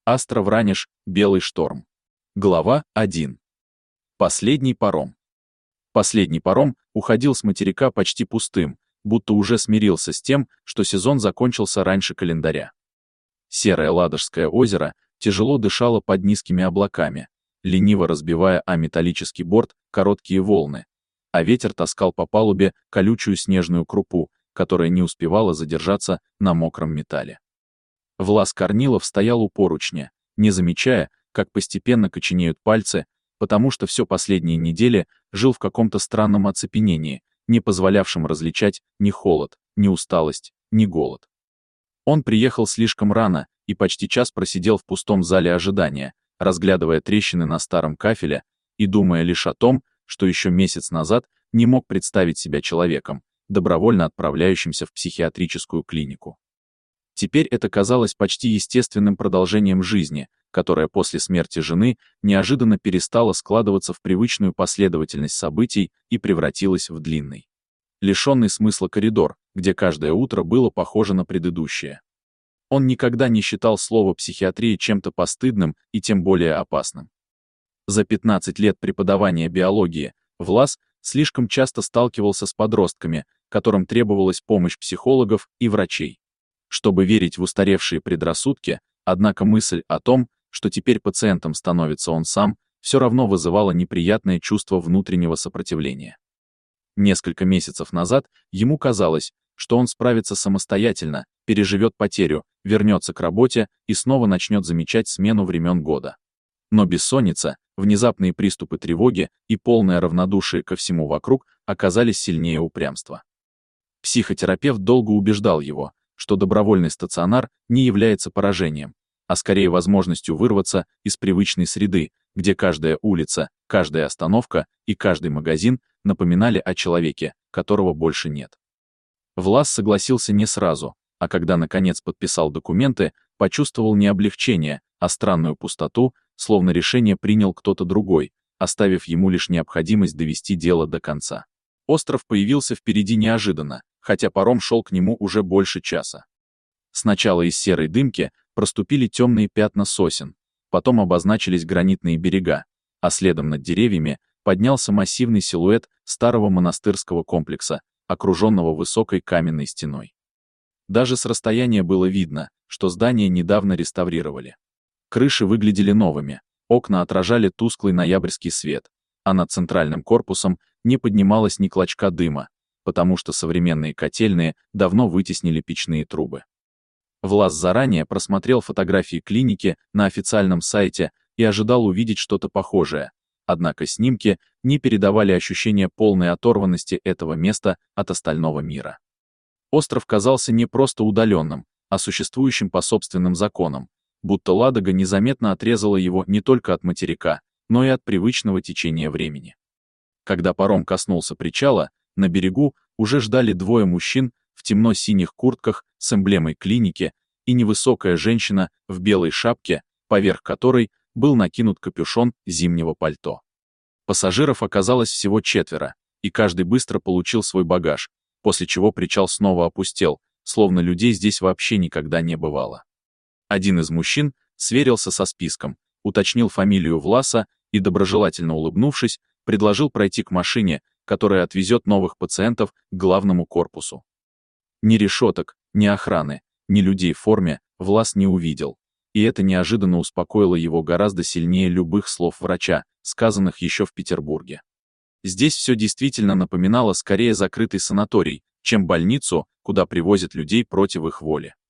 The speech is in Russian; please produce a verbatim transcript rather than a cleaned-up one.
Астра Вранеш, Белый шторм. Глава один. Последний паром. Последний паром уходил с материка почти пустым, будто уже смирился с тем, что сезон закончился раньше календаря. Серое Ладожское озеро тяжело дышало под низкими облаками, лениво разбивая о металлический борт короткие волны, а ветер таскал по палубе колючую снежную крупу, которая не успевала задержаться на мокром металле. Влас Корнилов стоял у поручня, не замечая, как постепенно коченеют пальцы, потому что все последние недели жил в каком-то странном оцепенении, не позволявшем различать ни холод, ни усталость, ни голод. Он приехал слишком рано и почти час просидел в пустом зале ожидания, разглядывая трещины на старом кафеле и думая лишь о том, что еще месяц назад не мог представить себя человеком, добровольно отправляющимся в психиатрическую клинику. Теперь это казалось почти естественным продолжением жизни, которая после смерти жены неожиданно перестала складываться в привычную последовательность событий и превратилась в длинный, лишенный смысла коридор, где каждое утро было похоже на предыдущее. Он никогда не считал слово «психиатрия» чем-то постыдным и тем более опасным. За пятнадцать лет преподавания биологии Влас слишком часто сталкивался с подростками, которым требовалась помощь психологов и врачей, чтобы верить в устаревшие предрассудки, однако мысль о том, что теперь пациентом становится он сам, все равно вызывала неприятное чувство внутреннего сопротивления. Несколько месяцев назад ему казалось, что он справится самостоятельно, переживет потерю, вернется к работе и снова начнет замечать смену времен года. Но бессонница, внезапные приступы тревоги и полное равнодушие ко всему вокруг оказались сильнее упрямства. Психотерапевт долго убеждал его, что добровольный стационар не является поражением, а скорее возможностью вырваться из привычной среды, где каждая улица, каждая остановка и каждый магазин напоминали о человеке, которого больше нет. Влас согласился не сразу, а когда наконец подписал документы, почувствовал не облегчение, а странную пустоту, словно решение принял кто-то другой, оставив ему лишь необходимость довести дело до конца. Остров появился впереди неожиданно, хотя паром шел к нему уже больше часа. Сначала из серой дымки проступили темные пятна сосен, потом обозначились гранитные берега, а следом над деревьями поднялся массивный силуэт старого монастырского комплекса, окруженного высокой каменной стеной. Даже с расстояния было видно, что здание недавно реставрировали. Крыши выглядели новыми, окна отражали тусклый ноябрьский свет, а над центральным корпусом не поднималось ни клочка дыма, потому что современные котельные давно вытеснили печные трубы. Влас заранее просмотрел фотографии клиники на официальном сайте и ожидал увидеть что-то похожее, однако снимки не передавали ощущения полной оторванности этого места от остального мира. Остров казался не просто удаленным, а существующим по собственным законам, будто Ладога незаметно отрезала его не только от материка, но и от привычного течения времени. Когда паром коснулся причала, на берегу уже ждали двое мужчин в темно-синих куртках с эмблемой клиники и невысокая женщина в белой шапке, поверх которой был накинут капюшон зимнего пальто. Пассажиров оказалось всего четверо, и каждый быстро получил свой багаж, после чего причал снова опустел, словно людей здесь вообще никогда не бывало. Один из мужчин сверился со списком, уточнил фамилию Власа и, доброжелательно улыбнувшись, предложил пройти к машине, которая отвезет новых пациентов к главному корпусу. Ни решеток, ни охраны, ни людей в форме Влас не увидел, и это неожиданно успокоило его гораздо сильнее любых слов врача, сказанных еще в Петербурге. Здесь все действительно напоминало скорее закрытый санаторий, чем больницу, куда привозят людей против их воли.